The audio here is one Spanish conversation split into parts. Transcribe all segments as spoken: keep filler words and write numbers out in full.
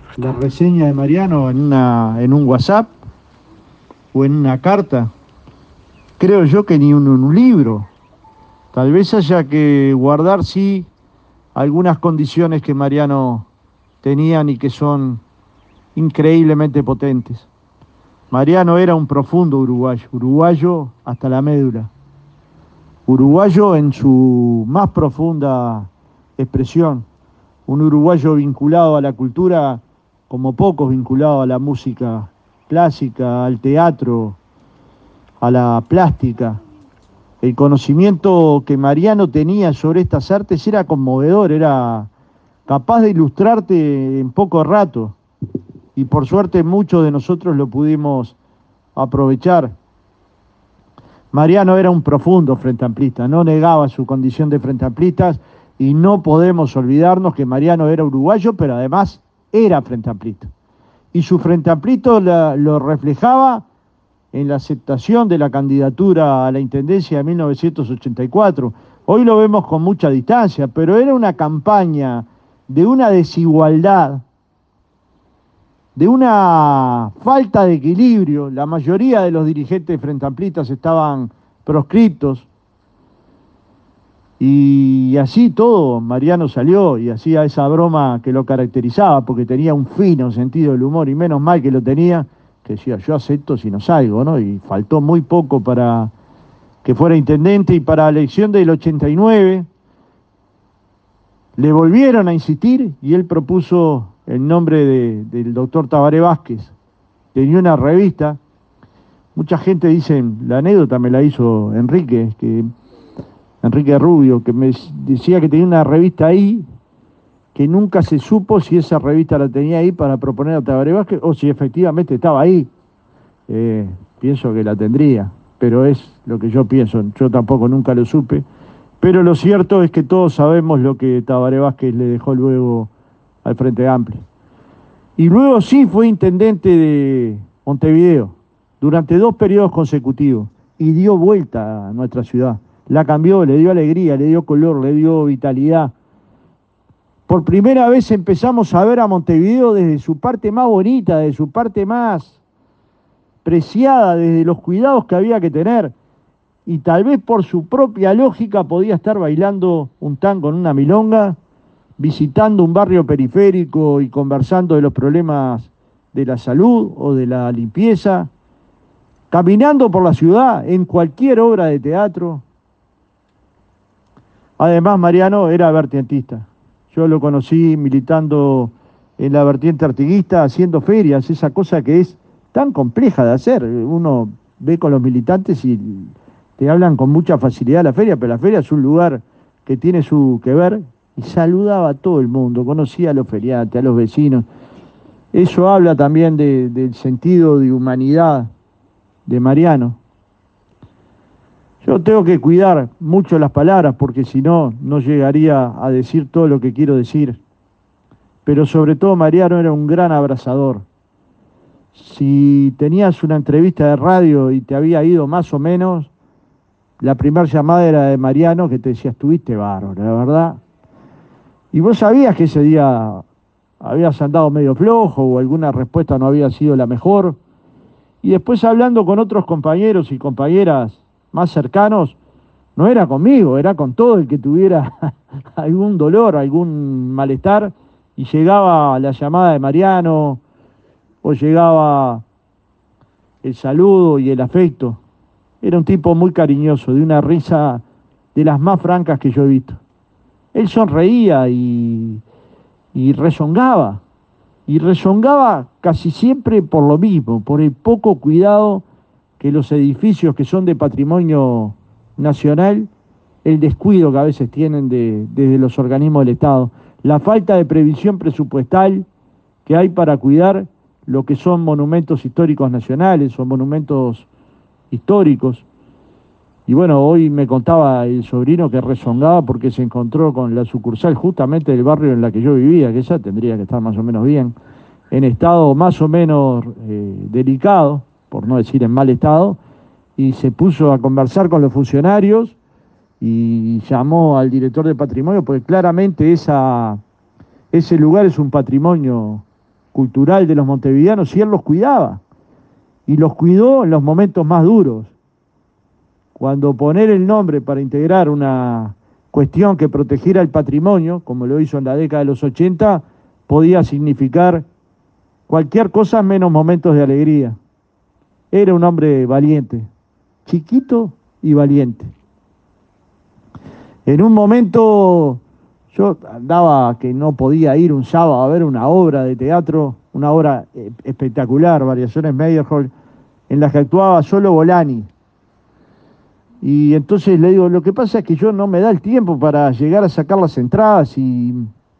la reseña de Mariano en, una, en un WhatsApp o en una carta. Creo yo que ni en un, un libro. Tal vez haya que guardar, sí, algunas condiciones que Mariano tenían y que son increíblemente potentes. Mariano era un profundo uruguayo, uruguayo hasta la médula, uruguayo en su más profunda expresión, un uruguayo vinculado a la cultura como pocos, vinculado a la música clásica, al teatro, a la plástica. El conocimiento que Mariano tenía sobre estas artes era conmovedor, era capaz de ilustrarte en poco rato. Y por suerte muchos de nosotros lo pudimos aprovechar. Mariano era un profundo frente amplista, no negaba su condición de frente amplistas y no podemos olvidarnos que Mariano era uruguayo, pero además era frente amplista. Y su frente amplista lo reflejaba en la aceptación de la candidatura a la Intendencia de mil novecientos ochenta y cuatro. Hoy lo vemos con mucha distancia, pero era una campaña de una desigualdad, de una falta de equilibrio. La mayoría de los dirigentes frente amplistas estaban proscriptos. Y así todo, Mariano salió y hacía esa broma que lo caracterizaba, porque tenía un fino sentido del humor, y menos mal que lo tenía, que decía, yo acepto si no salgo, ¿no? Y faltó muy poco para que fuera intendente, y para la elección del ochenta y nueve le volvieron a insistir y él propuso el nombre de, del doctor Tabaré Vázquez. Tenía una revista, mucha gente dice, la anécdota me la hizo Enrique, que Enrique Rubio, que me decía que tenía una revista ahí, que nunca se supo si esa revista la tenía ahí para proponer a Tabaré Vázquez o si efectivamente estaba ahí. Eh, pienso que la tendría, pero es lo que yo pienso, yo tampoco nunca lo supe. Pero lo cierto es que todos sabemos lo que Tabaré Vázquez le dejó luego al Frente Amplio. Y luego sí fue intendente de Montevideo durante dos periodos consecutivos y dio vuelta a nuestra ciudad. La cambió, le dio alegría, le dio color, le dio vitalidad. Por primera vez empezamos a ver a Montevideo desde su parte más bonita, desde su parte más preciada, desde los cuidados que había que tener. Y tal vez por su propia lógica podía estar bailando un tango en una milonga, visitando un barrio periférico y conversando de los problemas de la salud o de la limpieza, caminando por la ciudad en cualquier obra de teatro. Además, Mariano era vertientista. Yo lo conocí militando en la vertiente artiguista, haciendo ferias, esa cosa que es tan compleja de hacer. Uno ve con los militantes y te hablan con mucha facilidad de la feria, pero la feria es un lugar que tiene su que ver, y saludaba a todo el mundo, conocía a los feriantes, a los vecinos. Eso habla también de, del sentido de humanidad de Mariano. Yo tengo que cuidar mucho las palabras, porque si no, no llegaría a decir todo lo que quiero decir. Pero sobre todo Mariano era un gran abrazador. Si tenías una entrevista de radio y te había ido más o menos, la primera llamada era de Mariano, que te decía, estuviste bárbaro, la verdad. Y vos sabías que ese día habías andado medio flojo o alguna respuesta no había sido la mejor. Y después, hablando con otros compañeros y compañeras más cercanos, no era conmigo, era con todo el que tuviera algún dolor, algún malestar, y llegaba la llamada de Mariano, o llegaba el saludo y el afecto. Era un tipo muy cariñoso, de una risa de las más francas que yo he visto. Él sonreía y, y rezongaba, y rezongaba casi siempre por lo mismo, por el poco cuidado que los edificios que son de patrimonio nacional, el descuido que a veces tienen de, desde los organismos del Estado, la falta de previsión presupuestal que hay para cuidar lo que son monumentos históricos nacionales o monumentos históricos. Y bueno, hoy me contaba el sobrino que rezongaba porque se encontró con la sucursal justamente del barrio en la que yo vivía, que esa tendría que estar más o menos bien, en estado más o menos eh, delicado, por no decir en mal estado, y se puso a conversar con los funcionarios y llamó al director de patrimonio, porque claramente esa, ese lugar es un patrimonio cultural de los montevideanos y él los cuidaba. Y los cuidó en los momentos más duros. Cuando poner el nombre para integrar una cuestión que protegiera el patrimonio, como lo hizo en la década de los ochenta, podía significar cualquier cosa menos momentos de alegría. Era un hombre valiente, chiquito y valiente. En un momento yo andaba que no podía ir un sábado a ver una obra de teatro, una obra espectacular, Variaciones Meyerhold, en la que actuaba solo Bolani. Y entonces le digo, lo que pasa es que yo no me da el tiempo para llegar a sacar las entradas y,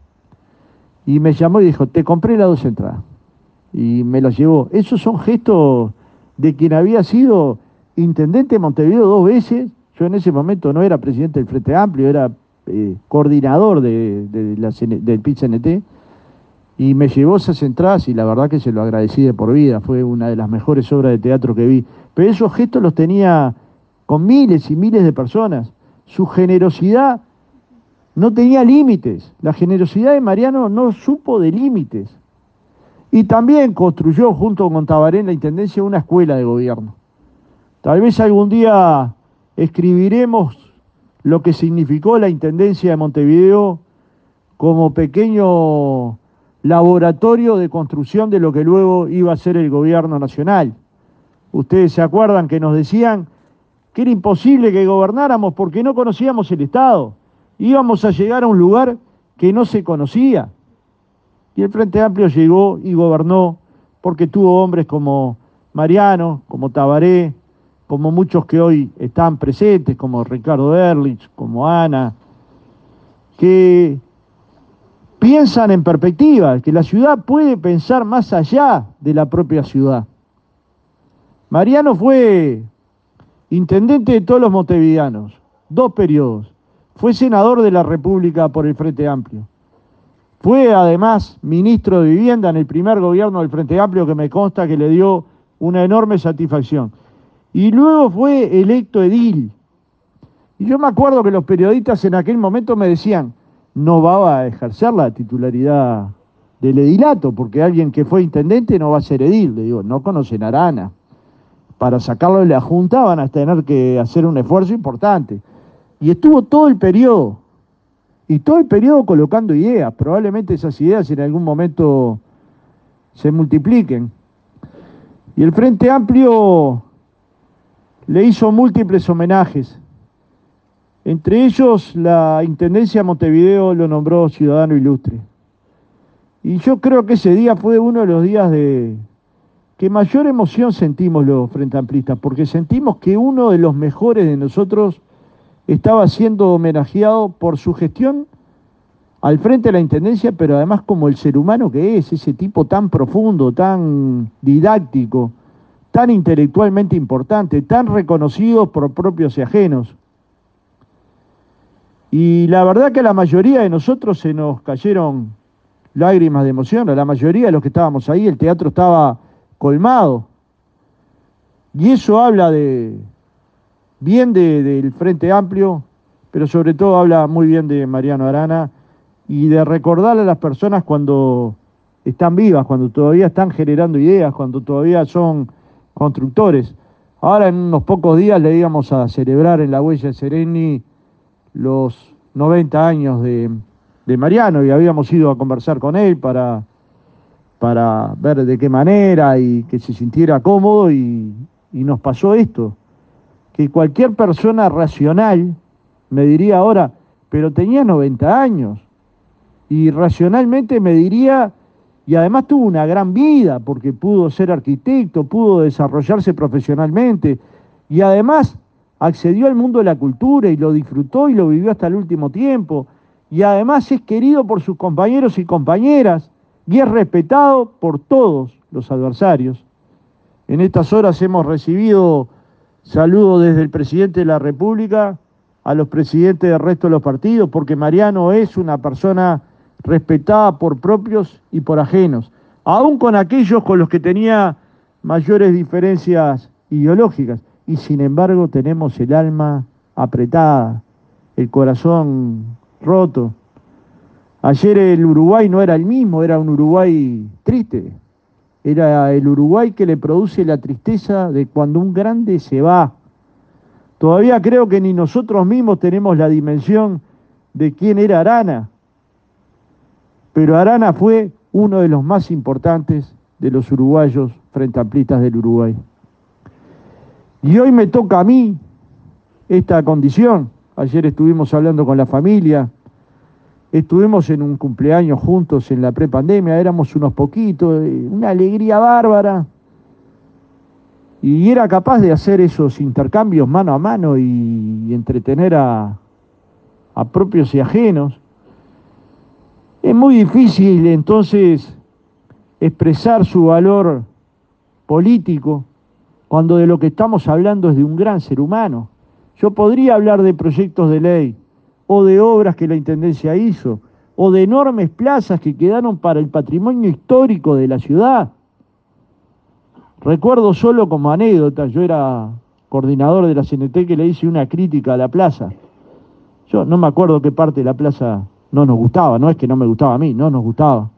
y me llamó y dijo, te compré las dos entradas. Y me las llevó. Esos son gestos de quien había sido intendente de Montevideo dos veces. Yo en ese momento no era presidente del Frente Amplio, era eh, coordinador de, de la, del P I T C N T. Y me llevó esas entradas y la verdad que se lo agradecí de por vida. Fue una de las mejores obras de teatro que vi. Pero esos gestos los tenía con miles y miles de personas. Su generosidad no tenía límites. La generosidad de Mariano no supo de límites. Y también construyó junto con Tabaré en la Intendencia una escuela de gobierno. Tal vez algún día escribiremos lo que significó la Intendencia de Montevideo como pequeño laboratorio de construcción de lo que luego iba a ser el gobierno nacional. Ustedes se acuerdan que nos decían que era imposible que gobernáramos porque no conocíamos el Estado. Íbamos a llegar a un lugar que no se conocía. Y el Frente Amplio llegó y gobernó porque tuvo hombres como Mariano, como Tabaré, como muchos que hoy están presentes, como Ricardo Ehrlich, como Ana, que piensan en perspectiva, que la ciudad puede pensar más allá de la propia ciudad. Mariano fue intendente de todos los montevideanos, dos periodos. Fue senador de la República por el Frente Amplio. Fue además ministro de Vivienda en el primer gobierno del Frente Amplio, que me consta que le dio una enorme satisfacción. Y luego fue electo edil. Y yo me acuerdo que los periodistas en aquel momento me decían, no va a ejercer la titularidad del edilato, porque alguien que fue intendente no va a ser edil. Le digo, no conocen a Arana. Para sacarlo de la Junta van a tener que hacer un esfuerzo importante. Y estuvo todo el periodo. Y todo el periodo colocando ideas. Probablemente esas ideas en algún momento se multipliquen. Y el Frente Amplio le hizo múltiples homenajes. Entre ellos, la Intendencia de Montevideo lo nombró ciudadano ilustre. Y yo creo que ese día fue uno de los días de que mayor emoción sentimos los Frente Amplistas, porque sentimos que uno de los mejores de nosotros estaba siendo homenajeado por su gestión al frente de la Intendencia, pero además como el ser humano que es, ese tipo tan profundo, tan didáctico, tan intelectualmente importante, tan reconocido por propios y ajenos. Y la verdad que a la mayoría de nosotros se nos cayeron lágrimas de emoción, a la mayoría de los que estábamos ahí, el teatro estaba colmado. Y eso habla de bien de, del Frente Amplio, pero sobre todo habla muy bien de Mariano Arana y de recordarle a las personas cuando están vivas, cuando todavía están generando ideas, cuando todavía son constructores. Ahora en unos pocos días le íbamos a celebrar en la Huella de Sereni los noventa años de, de Mariano y habíamos ido a conversar con él para, para ver de qué manera y que se sintiera cómodo y, y nos pasó esto, que cualquier persona racional me diría ahora, pero tenía noventa años, y racionalmente me diría, y además tuvo una gran vida, porque pudo ser arquitecto, pudo desarrollarse profesionalmente, y además accedió al mundo de la cultura y lo disfrutó y lo vivió hasta el último tiempo, y además es querido por sus compañeros y compañeras, y es respetado por todos los adversarios. En estas horas hemos recibido saludos desde el presidente de la República a los presidentes del resto de los partidos, porque Mariano es una persona respetada por propios y por ajenos, aún con aquellos con los que tenía mayores diferencias ideológicas, y sin embargo tenemos el alma apretada, el corazón roto. Ayer el Uruguay no era el mismo, era un Uruguay triste. Era el Uruguay que le produce la tristeza de cuando un grande se va. Todavía creo que ni nosotros mismos tenemos la dimensión de quién era Arana. Pero Arana fue uno de los más importantes de los uruguayos frente amplistas del Uruguay. Y hoy me toca a mí esta condición. Ayer estuvimos hablando con la familia, estuvimos en un cumpleaños juntos en la prepandemia, éramos unos poquitos, una alegría bárbara. Y era capaz de hacer esos intercambios mano a mano y, y entretener a, a propios y ajenos. Es muy difícil entonces expresar su valor político cuando de lo que estamos hablando es de un gran ser humano. Yo podría hablar de proyectos de ley o de obras que la Intendencia hizo o de enormes plazas que quedaron para el patrimonio histórico de la ciudad. Recuerdo solo como anécdota, yo era coordinador de la C N T que le hice una crítica a la plaza. Yo no me acuerdo qué parte de la plaza no nos gustaba, no es que no me gustaba a mí, no nos gustaba.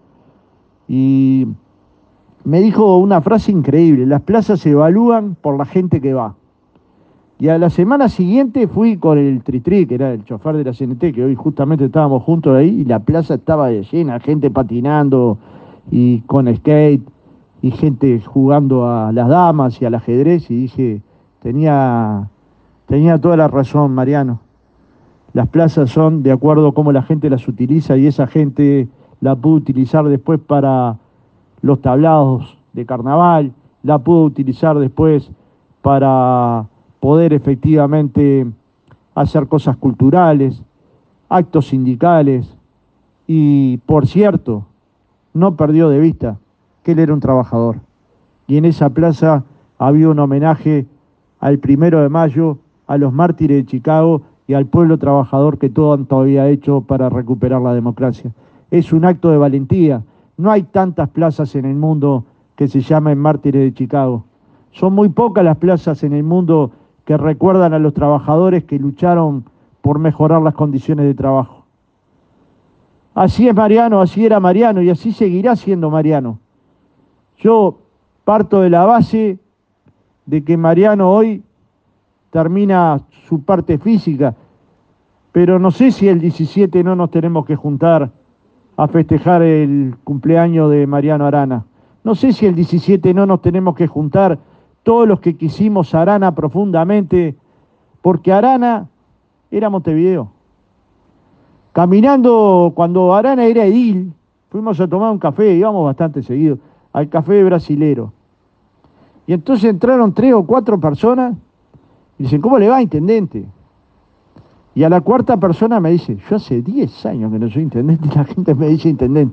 Y me dijo una frase increíble: las plazas se evalúan por la gente que va. Y a la semana siguiente fui con el Tritri, que era el chofer de la C N T, que hoy justamente estábamos juntos ahí, y la plaza estaba llena, gente patinando y con skate, y gente jugando a las damas y al ajedrez, y dije, tenía, tenía toda la razón, Mariano. Las plazas son de acuerdo a cómo la gente las utiliza, y esa gente la pudo utilizar después para los tablados de carnaval, la pudo utilizar después para poder efectivamente hacer cosas culturales, actos sindicales, y por cierto, no perdió de vista que él era un trabajador. Y en esa plaza había un homenaje al primero de mayo, a los mártires de Chicago y al pueblo trabajador que tanto había hecho para recuperar la democracia. Es un acto de valentía. No hay tantas plazas en el mundo que se llamen mártires de Chicago. Son muy pocas las plazas en el mundo que recuerdan a los trabajadores que lucharon por mejorar las condiciones de trabajo. Así es Mariano, así era Mariano y así seguirá siendo Mariano. Yo parto de la base de que Mariano hoy termina su parte física, pero no sé si el diecisiete no nos tenemos que juntar a festejar el cumpleaños de Mariano Arana. No sé si el diecisiete no nos tenemos que juntar todos los que quisimos a Arana profundamente, porque Arana era Montevideo. Caminando, cuando Arana era edil, fuimos a tomar un café, íbamos bastante seguido, al café brasilero. Y entonces entraron tres o cuatro personas y dicen, ¿cómo le va, intendente? Y a la cuarta persona me dice, yo hace diez años que no soy intendente y la gente me dice intendente.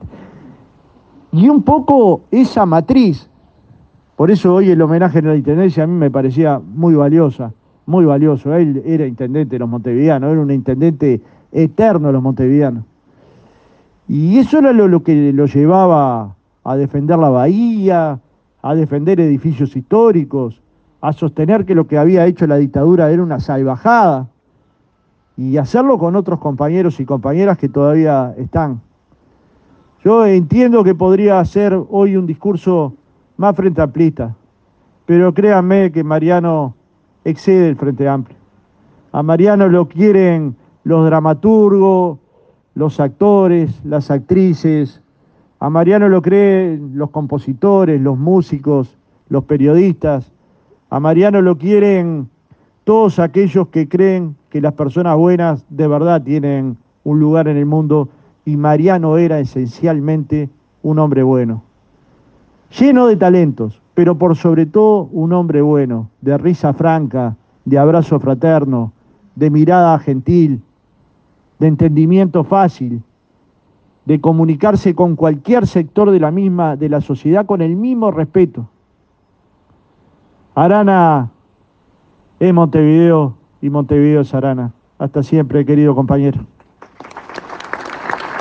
Y un poco esa matriz, por eso hoy el homenaje en la intendencia a mí me parecía muy valiosa, muy valioso. Él era intendente de los montevideanos, era un intendente eterno de los montevideanos. Y eso era lo, lo que lo llevaba a defender la bahía, a defender edificios históricos, a sostener que lo que había hecho la dictadura era una salvajada, y hacerlo con otros compañeros y compañeras que todavía están. Yo entiendo que podría ser hoy un discurso más frente amplista, pero créanme que Mariano excede el Frente Amplio. A Mariano lo quieren los dramaturgos, los actores, las actrices, a Mariano lo creen los compositores, los músicos, los periodistas, a Mariano lo quieren todos aquellos que creen que las personas buenas de verdad tienen un lugar en el mundo, y Mariano era esencialmente un hombre bueno, lleno de talentos, pero por sobre todo un hombre bueno, de risa franca, de abrazo fraterno, de mirada gentil, de entendimiento fácil, de comunicarse con cualquier sector de la misma, de la sociedad con el mismo respeto. Arana es Montevideo y Montevideo es Arana. Hasta siempre, querido compañero.